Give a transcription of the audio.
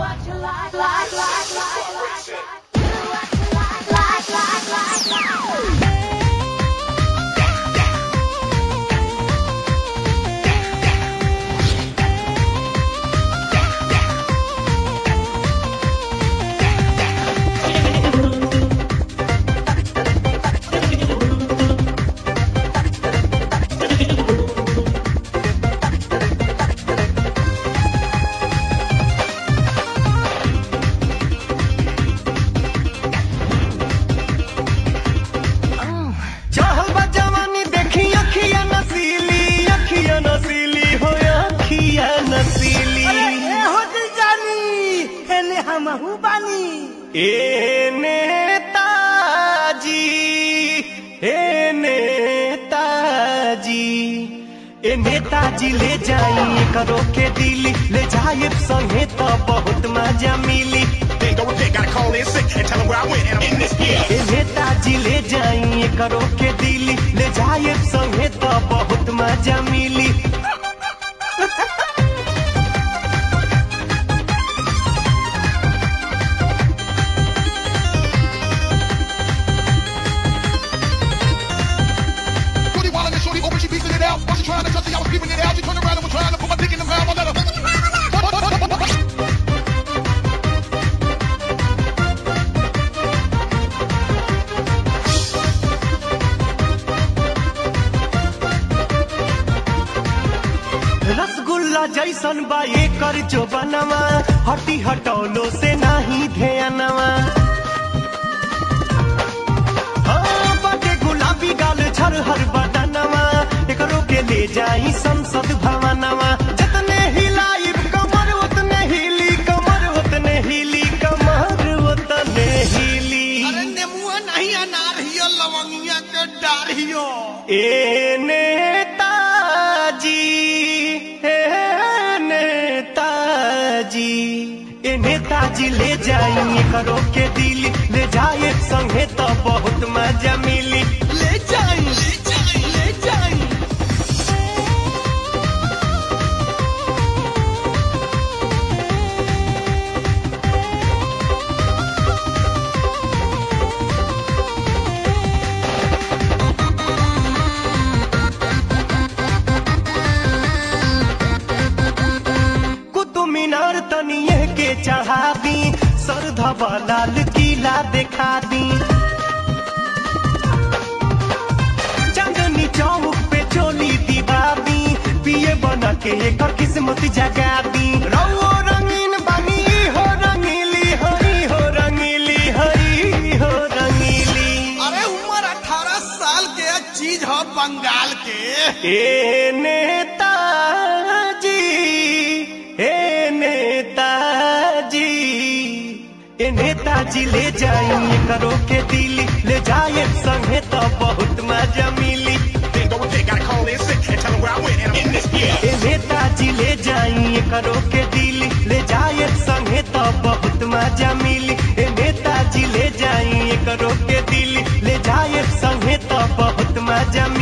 ए नेताजी, ए नेताजी, ए नेताजी ले जाइए करो के दिल्ली, ले जाइए संगे तो बहुत मजा मिली। ए नेताजी ले जाइए करो के दिल्ली, ले जाइए संगे तो बहुत मजा मिली। रसगुल्ला जैसन बा एकर जो बनवा, हटी हटौलो से नहीं ध्यानवा। हाँ बाटे गुलाबी गाल झरहर बदनवा, एकरो के ले जाई संसद भवनवा। जितने हिलाई कमर उतने हिली, कमर उतने हिली, कमर उतने हिली। अरे नेमुआ नहीं अनार हियो, लवंगिया के डार हियो। ए नेताजी, ए नेताजी ले जाइए करो के दिल्ली, ले जाइए संगे तो बहुत मजा मिली। ले जाइए, ले जाइए, ले जाइए। मीनार तनिए के चढ़ा दी, सरधवा लाल किला देखा दी। चांदनी चौक पे चोली दीवा दी, पिए बना के एक किस्मत जगा दी। रवो रंगीन बनी हो रंगीली, हरी हो रंगीली, हरी हो रंगीली। अरे उम्र 18 साल के चीज हो बंगाल के। ए नेताजी, ए नेताजी, ए नेताजी ले जाइए करो के दिल्ली, ले जाइए संगे तो बहुत मजा मिली। ए नेताजी ले जाइए करो के दिल्ली, ले जाइए संगे तो बहुत मजा मिली। ए नेताजी ले जाइए करो के दिल्ली, ले जाइए संगे तो बहुत मजा मिली।